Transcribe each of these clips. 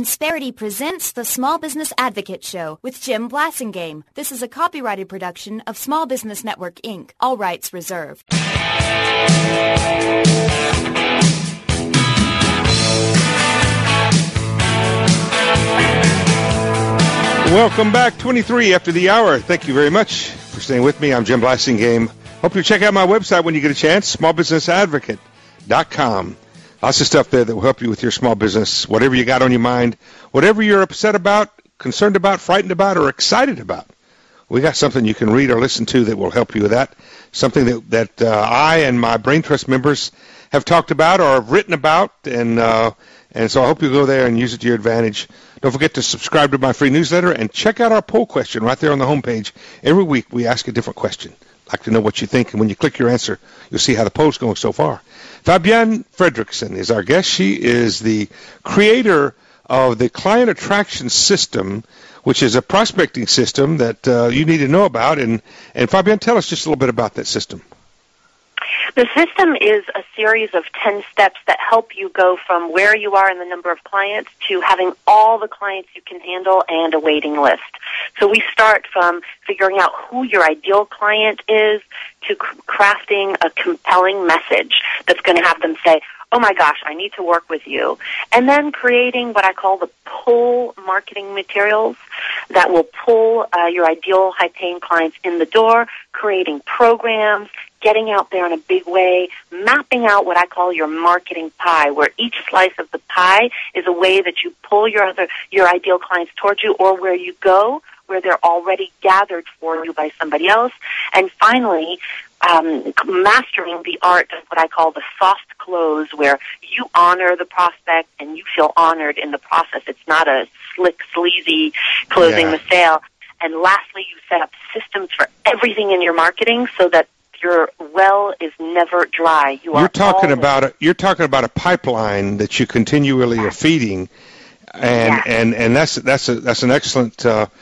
Insperity presents the Small Business Advocate Show with Jim Blasingame. This is a copyrighted production of Small Business Network, Inc. All rights reserved. Welcome back, 23 after the hour. Thank you very much for staying with me. I'm Jim Blasingame. Hope you check out my website when you get a chance, smallbusinessadvocate.com. Lots of stuff there that will help you with your small business, whatever you got on your mind, whatever you're upset about, concerned about, frightened about, or excited about. We got something you can read or listen to that will help you with that, something that I and my Brain Trust members have talked about or have written about, and so I hope you go there and use it to your advantage. Don't forget to subscribe to my free newsletter and check out our poll question right there on the homepage. Every week we ask a different question. I'd like to know what you think, and when you click your answer, you'll see how the poll's going so far. Fabienne Fredrickson is our guest. She is the creator of the Client Attraction System, which is a prospecting system that you need to know about. And Fabienne, tell us just a little bit about that system. The system is a series of 10 steps that help you go from where you are in the number of clients to having all the clients you can handle and a waiting list. So we start from figuring out who your ideal client is to crafting a compelling message that's going to have them say, oh my gosh, I need to work with you. And then creating what I call the pull marketing materials that will pull your ideal high-paying clients in the door, creating programs, getting out there in a big way, mapping out what I call your marketing pie, where each slice of the pie is a way that you pull your ideal clients towards you, or where you go, where they're already gathered for you by somebody else. And finally, mastering the art of what I call the soft close, where you honor the prospect and you feel honored in the process. It's not a slick, sleazy closing the sale. And lastly, you set up systems for everything in your marketing so that your well is never dry. You're talking about a pipeline that you continually are feeding, and that's an excellent.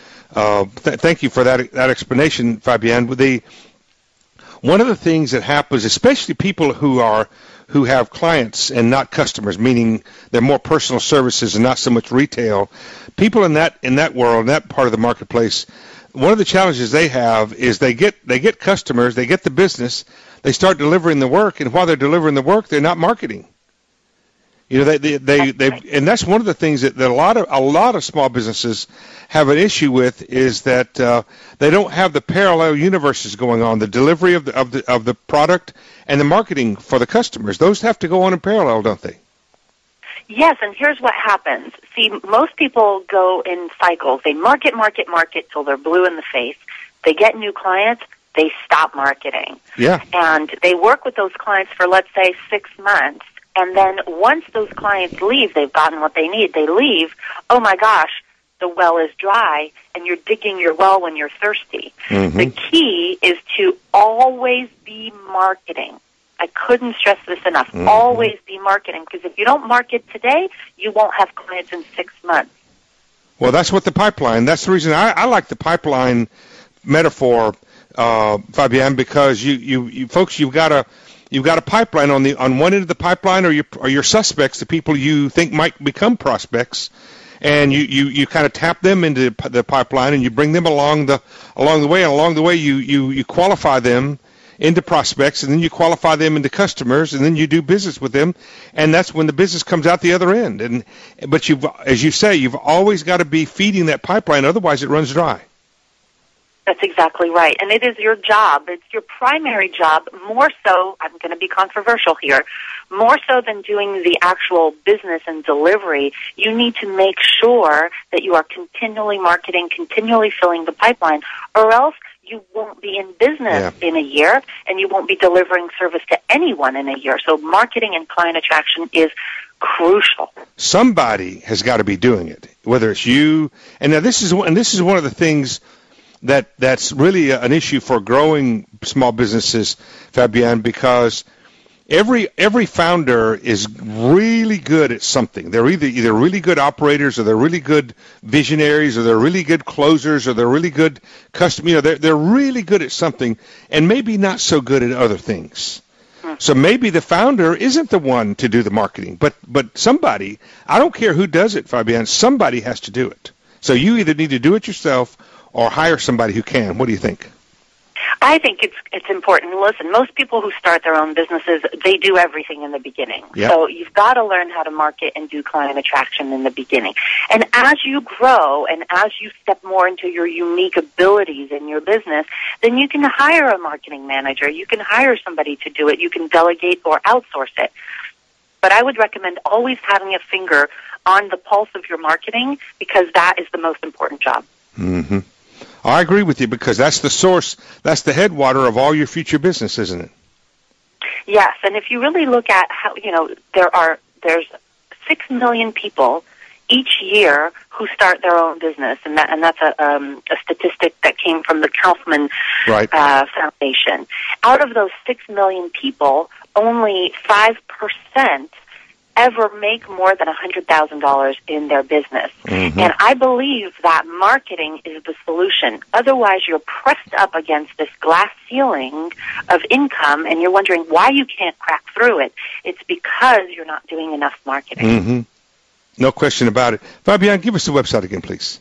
Thank you for that explanation, Fabienne. One of the things that happens, especially people who have clients and not customers, meaning they're more personal services and not so much retail. People in that world, in that part of the marketplace, one of the challenges they have is they get customers, they get the business, they start delivering the work, and while they're delivering the work, they're not marketing. You know, and that's one of the things that a lot of small businesses have an issue with, is that they don't have the parallel universes going on, the delivery of the product and the marketing for the customers. Those have to go on in parallel, don't they? Yes, and here's what happens. See, most people go in cycles. They market till they're blue in the face. They get new clients. They stop marketing. Yeah. And they work with those clients for, let's say, 6 months. And then once those clients leave, they've gotten what they need. They leave. Oh, my gosh, the well is dry, and you're digging your well when you're thirsty. Mm-hmm. The key is to always be marketing. I couldn't stress this enough. Mm-hmm. Always be marketing, because if you don't market today, you won't have clients in 6 months. Well, that's what the pipeline. That's the reason I like the pipeline metaphor, Fabienne, because you folks, you've got a pipeline on one end of the pipeline are your suspects, the people you think might become prospects, and you kind of tap them into the pipeline and you bring them along the way, and along the way you qualify them into prospects, and then you qualify them into customers, and then you do business with them, and that's when the business comes out the other end. But as you say, you've always got to be feeding that pipeline, otherwise it runs dry. That's exactly right. And it is your job. It's your primary job, more so, I'm going to be controversial here, more so than doing the actual business and delivery. You need to make sure that you are continually marketing, continually filling the pipeline, or else you won't be in business in a year, and you won't be delivering service to anyone in a year. So marketing and client attraction is crucial. Somebody has got to be doing it, whether it's you. And now this is one of the things that's really an issue for growing small businesses, Fabienne, because every founder is really good at something. They're either really good operators, or they're really good visionaries, or they're really good closers, or they're really good they're really good at something, and maybe not so good at other things. So maybe the founder isn't the one to do the marketing, but somebody, I don't care who does it, Fabienne, somebody has to do it. So you either need to do it yourself or hire somebody who can. What do you think? I think it's important. Listen, most people who start their own businesses, they do everything in the beginning. Yep. So you've got to learn how to market and do client attraction in the beginning. And as you grow and as you step more into your unique abilities in your business, then you can hire a marketing manager. You can hire somebody to do it. You can delegate or outsource it. But I would recommend always having a finger on the pulse of your marketing because that is the most important job. Mm-hmm. I agree with you because that's the source, that's the headwater of all your future business, isn't it? Yes, and if you really look at how, there's 6 million people each year who start their own business, and that's a statistic that came from the Kaufman Foundation. Out of those 6 million people, only 5% ever make more than $100,000 in their business. Mm-hmm. And I believe that marketing is the solution. Otherwise, you're pressed up against this glass ceiling of income, and you're wondering why you can't crack through it. It's because you're not doing enough marketing. Mm-hmm. No question about it. Fabienne, give us the website again, please.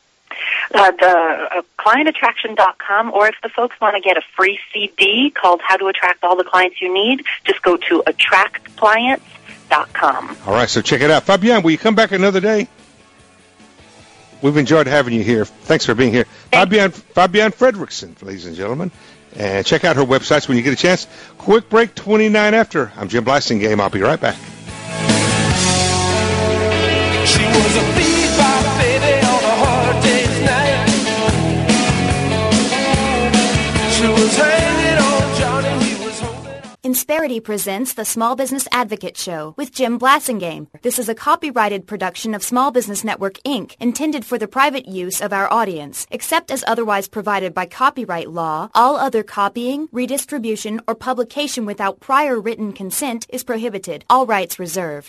The clientattraction.com, or if the folks want to get a free CD called How to Attract All the Clients You Need, just go to attractclients.com. All right, so check it out. Fabienne, will you come back another day? We've enjoyed having you here. Thanks for being here. Fabienne Fredrickson, ladies and gentlemen. And check out her websites when you get a chance. Quick break, 29 after. I'm Jim Blasingame. I'll be right back. She was a bebop baby on a hard day's night. She was hanging on Johnny, he was holding on. Insperity presents the Small Business Advocate Show with Jim Blasingame. This is a copyrighted production of Small Business Network, Inc., intended for the private use of our audience. Except as otherwise provided by copyright law, all other copying, redistribution, or publication without prior written consent is prohibited. All rights reserved.